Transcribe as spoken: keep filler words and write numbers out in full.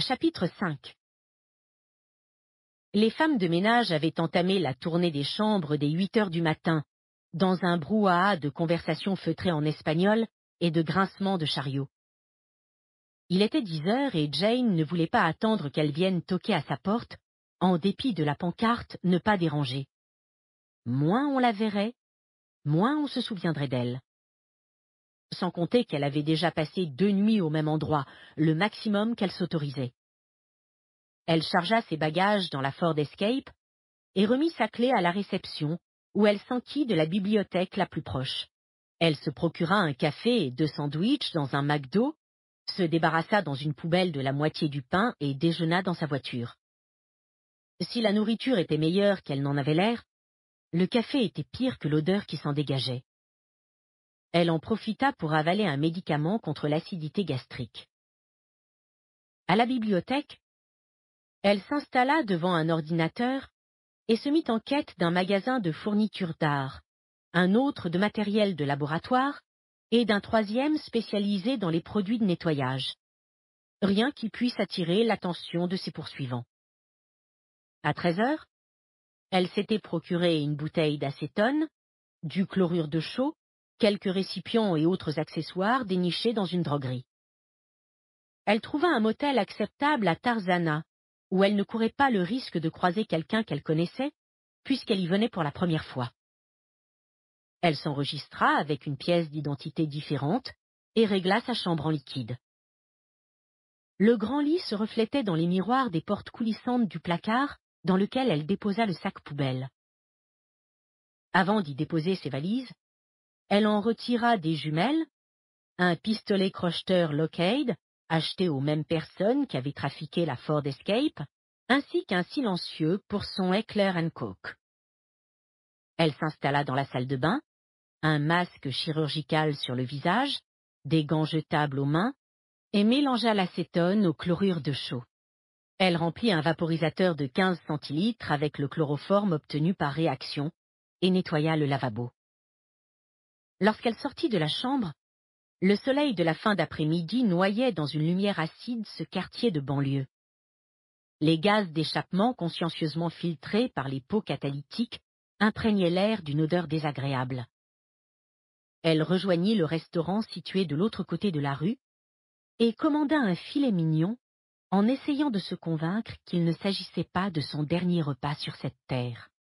Chapitre cinq. Les femmes de ménage avaient entamé la tournée des chambres dès huit heures du matin, dans un brouhaha de conversations feutrées en espagnol et de grincements de chariots. Il était dix heures et Jane ne voulait pas attendre qu'elle vienne toquer à sa porte, en dépit de la pancarte « Ne pas déranger ». Moins on la verrait, moins on se souviendrait d'elle. Sans compter qu'elle avait déjà passé deux nuits au même endroit, le maximum qu'elle s'autorisait. Elle chargea ses bagages dans la Ford Escape et remit sa clé à la réception, où elle s'enquit de la bibliothèque la plus proche. Elle se procura un café et deux sandwichs dans un McDo, se débarrassa dans une poubelle de la moitié du pain et déjeuna dans sa voiture. Si la nourriture était meilleure qu'elle n'en avait l'air, le café était pire que l'odeur qui s'en dégageait. Elle en profita pour avaler un médicament contre l'acidité gastrique. À la bibliothèque, elle s'installa devant un ordinateur et se mit en quête d'un magasin de fournitures d'art, un autre de matériel de laboratoire et d'un troisième spécialisé dans les produits de nettoyage. Rien qui puisse attirer l'attention de ses poursuivants. À treize heures, elle s'était procuré une bouteille d'acétone, du chlorure de chaux, quelques récipients et autres accessoires dénichés dans une droguerie. Elle trouva un motel acceptable à Tarzana, où elle ne courait pas le risque de croiser quelqu'un qu'elle connaissait, puisqu'elle y venait pour la première fois. Elle s'enregistra avec une pièce d'identité différente et régla sa chambre en liquide. Le grand lit se reflétait dans les miroirs des portes coulissantes du placard dans lequel elle déposa le sac poubelle. Avant d'y déposer ses valises, elle en retira des jumelles, un pistolet crocheteur Lockhart, acheté aux mêmes personnes qui avaient trafiqué la Ford Escape, ainsi qu'un silencieux pour son Heckler and Koch. Elle s'installa dans la salle de bain, un masque chirurgical sur le visage, des gants jetables aux mains, et mélangea l'acétone au chlorure de chaux. Elle remplit un vaporisateur de quinze centilitres avec le chloroforme obtenu par réaction et nettoya le lavabo. Lorsqu'elle sortit de la chambre, le soleil de la fin d'après-midi noyait dans une lumière acide ce quartier de banlieue. Les gaz d'échappement consciencieusement filtrés par les pots catalytiques imprégnaient l'air d'une odeur désagréable. Elle rejoignit le restaurant situé de l'autre côté de la rue et commanda un filet mignon en essayant de se convaincre qu'il ne s'agissait pas de son dernier repas sur cette terre.